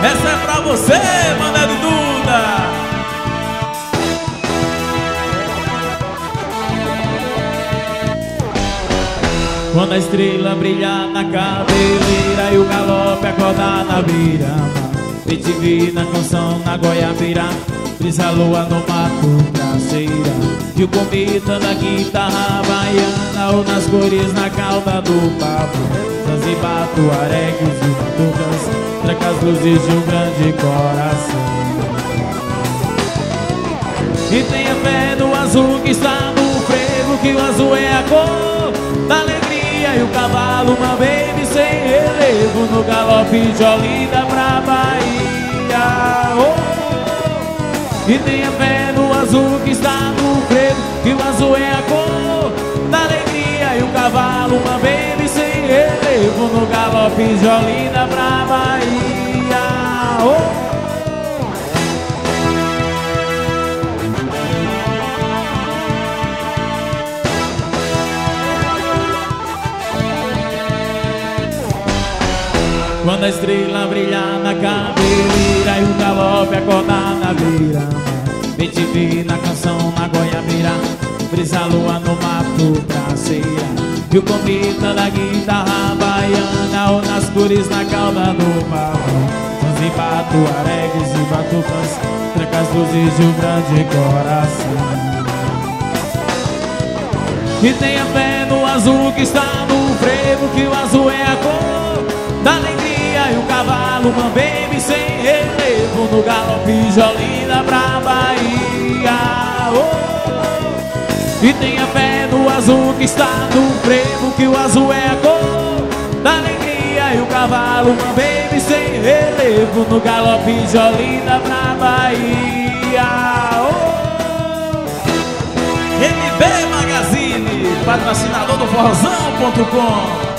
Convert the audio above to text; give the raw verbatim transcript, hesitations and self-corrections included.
Essa é pra você, Mané Duda. Quando a estrela brilha na cabeleira e o galope acordar na beira-mar, vem te vir na canção na goiabeira, brisa a lua no mato traseira, e o cometa da guitarra baiana ou nas cores na cauda do papo. Zanzibar, tuaregues e batucas, tranca as luzes de um grande coração. E tenha fé no azul que está no frevo, que o azul é a cor da alegria, e o cavalo uma baby sem relevo no galope de Olinda pra Bahia. Oh! E tenha fé no azul que está no frevo, que o azul é a cor da alegria, e o cavalo uma baby sem relevo no galope de Olinda pra Bahia. Oh! Quando a estrela brilhar na cabeleira e o galope acordar na beira, vem te vir na canção na goiabeira, brisa a lua no mato traseira, e o cometa da guitarra baiana ou nas cores na cauda do papo. Zanzibar, tuaregues e batucas, tranca as luzes de um grande coração. E tenha fé no azul que está no frevo, que o azul é a cor da alegria, e o cavalo uma baby sem relevo no galope de Olinda pra Bahia. Oh! E tenha fé no azul que está no frevo, que o azul é a cor da alegria, e o cavalo uma baby sem relevo no galope de Olinda pra Bahia. Oh! M B Magazine, patrocinador do forrozão ponto com.